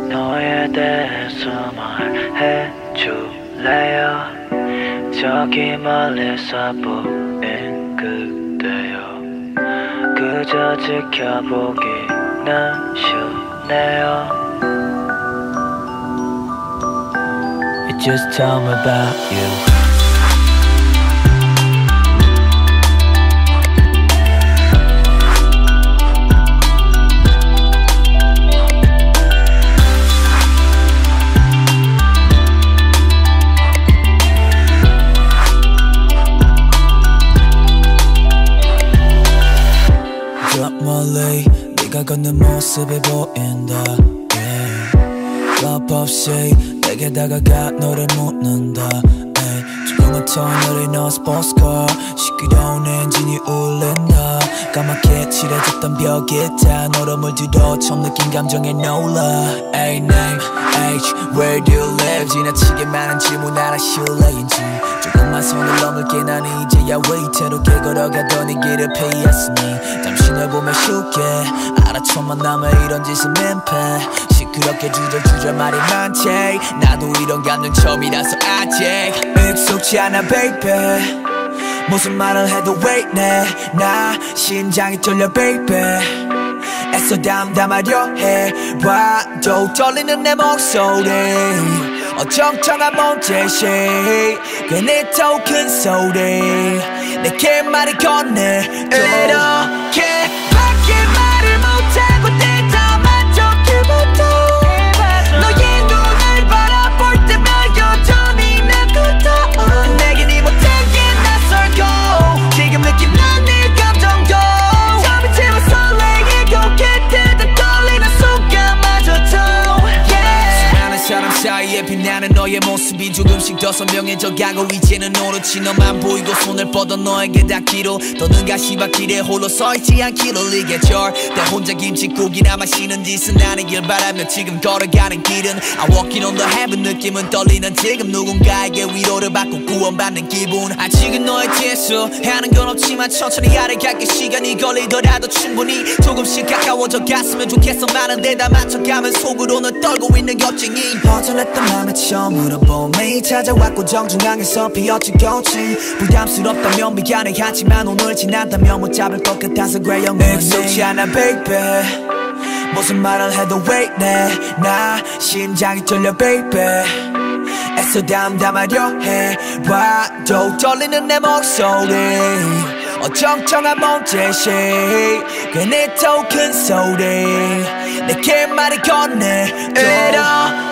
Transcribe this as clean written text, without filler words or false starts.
너에 대해서 말해줄래요? 저기 멀리서 보인 그대여 그저 지켜보기는 쉽네요. Just tell me about you. 저 멀리 네가 걷는 모습이 보인다. 법 없이 내게 다가가 너를 묻는다. 조금만 터널이 너 스포츠카 시끄러운 엔진이 울린다. 까맣게 칠해졌던 벽에 다 너로 물들어 처음 느낀 감정에 놀라. A name, age, where do you live? 지나치게 많은 질문 알아 실례인지 조금만 손을 넘을게. 난 이제야 위태롭게 걸어가던 이 길을 피했으니 잠시 널 보면 쉽게 알아초만 남아 이런 짓은 민폐. 시끄럽게 주저주저 말이 많지. 나도 이런 감정 처음이라서 아직 익숙지 않아 baby. 무슨 말을 해도 wait 내 나 심장이 떨려 baby. 애써 담담하려 해 봐도 떨리는 내 목소리 어정쩡한 몸짓이 괜히 더 큰 소리 내게 말을 건네 이렇게 밖에 말을 못하고 내다 만족해봐도 너의 눈을 바라볼 때면 여전히 나거든. 내겐 이 못한 게 낯설고 지금 느낀 난 네 감정도 잠이 들어 설레이고 그때도 떨리는 순간마저도 수많은 사람 사이에 빛나는 너의 모습이 조금씩 더 선명해져 가고 이제는 오롯이 너만 보이고 손을 뻗어 너에게 닿기로 더는 가시밭길에 홀로 서있지 않기를 이게 절대 혼자 김치국이나 마시는 짓은 아니길 바라며 지금 걸어가는 길은 I walking on the heaven 느낌은 떨리는 지금 누군가에게 위로를 받고 구원받는 기분. 아직은 너에 대해서 하는 건 없지만 천천히 알아갈게. 시간이 걸리더라도 충분히 조금씩 가까워져 갔으면 좋겠어. 많은 데다 맞춰가면 속으로는 떨고 있는 걱정이 허전했던 맘에 처음으로 봄이 찾아왔고 정중앙에서 피었지 꽃이 부담스럽다면 미안해 하지만 오늘 지난다면 못 잡을 것 같아서 그래 영원히 익숙지 않아 baby. 무슨 말을 해도 wait 내 나 심장이 떨려 baby. 애써 담담하려 해 봐도 떨리는 내 목소리 어정쩡한 몸짓이 괜히 더 큰 소리 내게 말을 건네 이렇게